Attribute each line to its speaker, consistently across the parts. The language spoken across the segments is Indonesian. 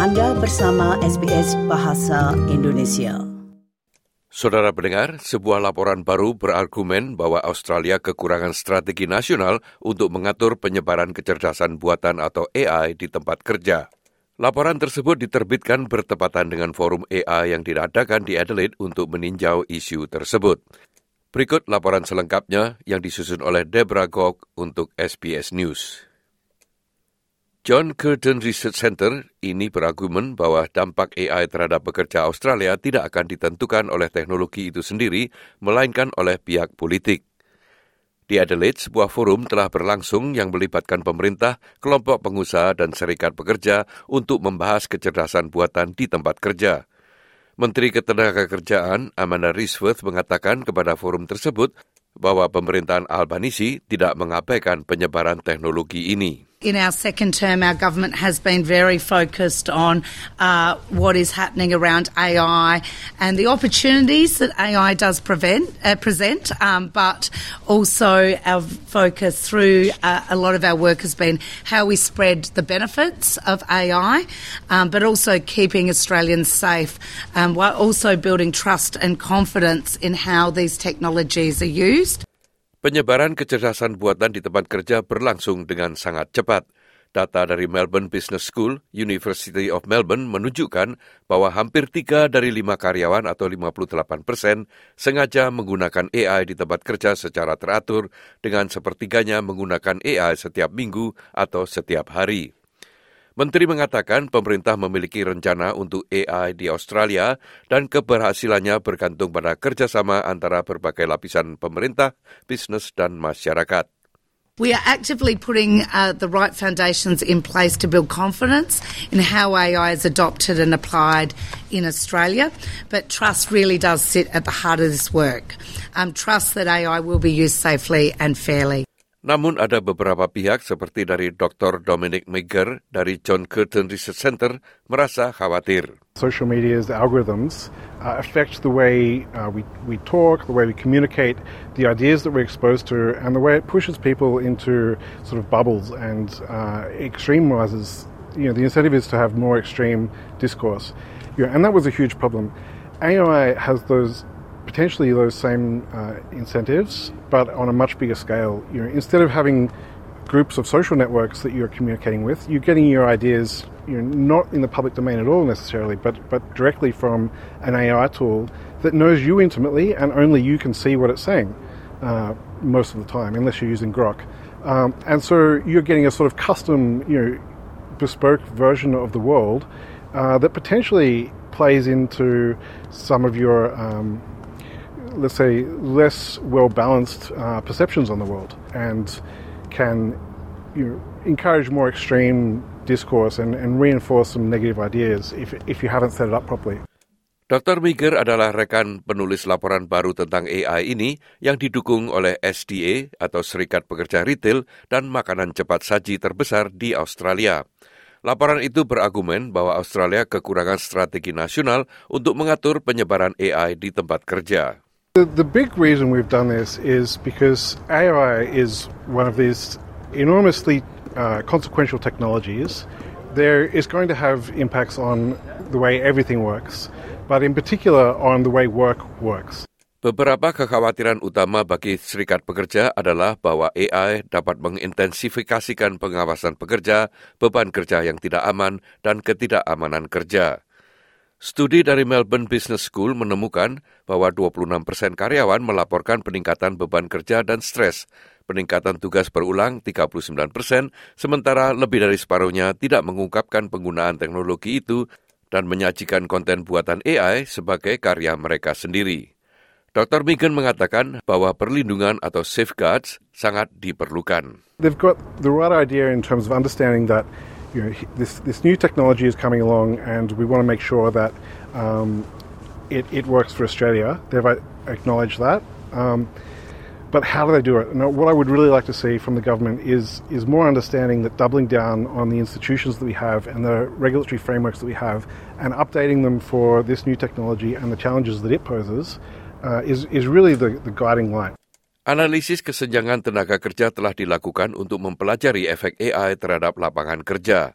Speaker 1: Anda bersama SBS Bahasa Indonesia.
Speaker 2: Saudara pendengar, sebuah laporan baru berargumen bahwa Australia kekurangan strategi nasional untuk mengatur penyebaran kecerdasan buatan atau AI di tempat kerja. Laporan tersebut diterbitkan bertepatan dengan forum AI yang diadakan di Adelaide untuk meninjau isu tersebut. Berikut laporan selengkapnya yang disusun oleh Deborah Gog untuk SBS News. John Curtin Research Centre ini berargumen bahwa dampak AI terhadap pekerja Australia tidak akan ditentukan oleh teknologi itu sendiri, melainkan oleh pihak politik. Di Adelaide, sebuah forum telah berlangsung yang melibatkan pemerintah, kelompok pengusaha dan serikat pekerja untuk membahas kecerdasan buatan di tempat kerja. Menteri Ketenagakerjaan Amanda Risworth mengatakan kepada forum tersebut bahwa pemerintahan Albanese tidak mengabaikan penyebaran teknologi ini.
Speaker 3: In our second term, our government has been very focused on what is happening around AI and the opportunities that AI does present, but also our focus through a lot of our work has been how we spread the benefits of AI, but also keeping Australians safe, while also building trust and confidence in how these technologies are used.
Speaker 2: Penyebaran kecerdasan buatan di tempat kerja berlangsung dengan sangat cepat. Data dari Melbourne Business School, University of Melbourne menunjukkan bahwa hampir 3 dari 5 karyawan atau 58% sengaja menggunakan AI di tempat kerja secara teratur dengan sepertiganya menggunakan AI setiap minggu atau setiap hari. Menteri mengatakan pemerintah memiliki rencana untuk AI di Australia dan keberhasilannya bergantung pada kerjasama antara berbagai lapisan pemerintah, bisnis, dan masyarakat.
Speaker 3: We are actively putting the right foundations in place to build confidence in how AI is adopted and applied in Australia, but trust really does sit at the heart of this work. Trust that AI will be used safely and fairly.
Speaker 2: Namun ada beberapa pihak seperti dari Dr. Dominic Meiger dari John Curtin Research Centre merasa khawatir.
Speaker 4: Social media's algorithms affect the way we talk, the way we communicate, the ideas that we're exposed to, and the way it pushes people into sort of bubbles and extremizes. The incentive is to have more extreme discourse. And that was a huge problem. AI has potentially those same incentives, but on a much bigger scale. Instead of having groups of social networks that you're communicating with, you're getting your ideas not in the public domain at all necessarily, but directly from an AI tool that knows you intimately and only you can see what it's saying most of the time, unless you're using Grok. And so you're getting a sort of custom, bespoke version of the world that potentially plays into some of your let's say, less well-balanced perceptions on the world and can encourage more extreme discourse and reinforce some negative ideas if you haven't set it up properly.
Speaker 2: Dr. Meiger adalah rekan penulis laporan baru tentang AI ini yang didukung oleh SDA atau Serikat Pekerja Retail dan Makanan Cepat Saji terbesar di Australia. Laporan itu berargumen bahwa Australia kekurangan strategi nasional untuk mengatur penyebaran AI di tempat kerja.
Speaker 4: The big reason we've done this is because AI is one of these enormously consequential technologies. There is going to have impacts on the way everything works, but in particular on the way work works.
Speaker 2: Beberapa kekhawatiran utama bagi serikat pekerja adalah bahwa AI dapat mengintensifikasikan pengawasan pekerja, beban kerja yang tidak aman, dan ketidakamanan kerja. Studi dari Melbourne Business School menemukan bahwa 26% karyawan melaporkan peningkatan beban kerja dan stres, peningkatan tugas berulang 39%, sementara lebih dari separuhnya tidak mengungkapkan penggunaan teknologi itu dan menyajikan konten buatan AI sebagai karya mereka sendiri. Dr. Megan mengatakan bahwa perlindungan atau safeguards sangat diperlukan.
Speaker 4: They've got the right idea in terms of understanding that this new technology is coming along and we want to make sure that it works for Australia. They've acknowledged that. But how do they do it? Now, what I would really like to see from the government is more understanding that doubling down on the institutions that we have and the regulatory frameworks that we have and updating them for this new technology and the challenges that it poses is really the guiding light.
Speaker 2: Analisis kesenjangan tenaga kerja telah dilakukan untuk mempelajari efek AI terhadap lapangan kerja.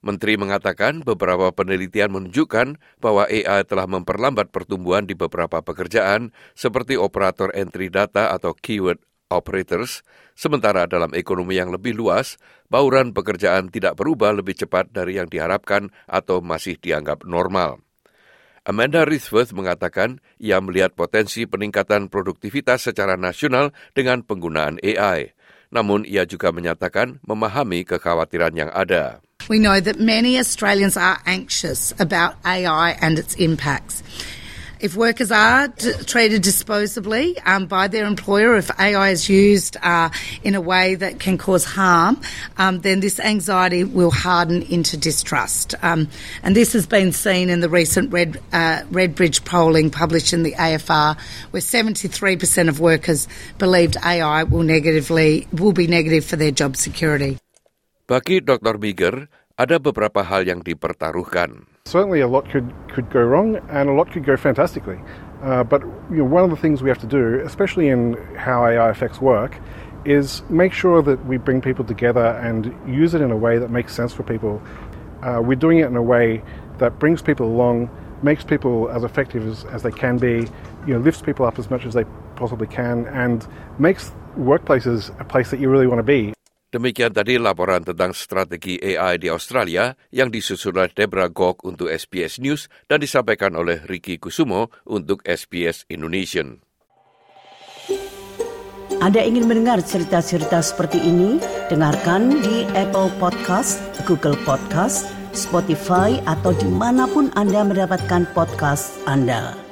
Speaker 2: Menteri mengatakan beberapa penelitian menunjukkan bahwa AI telah memperlambat pertumbuhan di beberapa pekerjaan seperti operator entry data atau keyword operators, sementara dalam ekonomi yang lebih luas, bauran pekerjaan tidak berubah lebih cepat dari yang diharapkan atau masih dianggap normal. Amanda Rithworth mengatakan ia melihat potensi peningkatan produktivitas secara nasional dengan penggunaan AI. Namun ia juga menyatakan memahami kekhawatiran yang ada.
Speaker 3: We know that many Australians are anxious about AI and its impacts. If workers are treated disposably by their employer, if AI is used in a way that can cause harm, then this anxiety will harden into distrust. And this has been seen in the recent Redbridge polling published in the AFR, where 73% of workers believed AI will be negative for their job security.
Speaker 2: Bagi Dr. Meager, ada beberapa hal yang dipertaruhkan.
Speaker 4: Certainly a lot could go wrong and a lot could go fantastically. But one of the things we have to do, especially in how AI affects work, is make sure that we bring people together and use it in a way that makes sense for people. We're doing it in a way that brings people along, makes people as effective as they can be, lifts people up as much as they possibly can, and makes workplaces a place that you really want to be.
Speaker 2: Demikian tadi laporan tentang strategi AI di Australia yang disusun oleh Deborah Gok untuk SBS News dan disampaikan oleh Ricky Kusumo untuk SBS Indonesian.
Speaker 1: Anda ingin mendengar cerita-cerita seperti ini? Dengarkan di Apple Podcast, Google Podcast, Spotify, atau dimanapun Anda mendapatkan podcast Anda.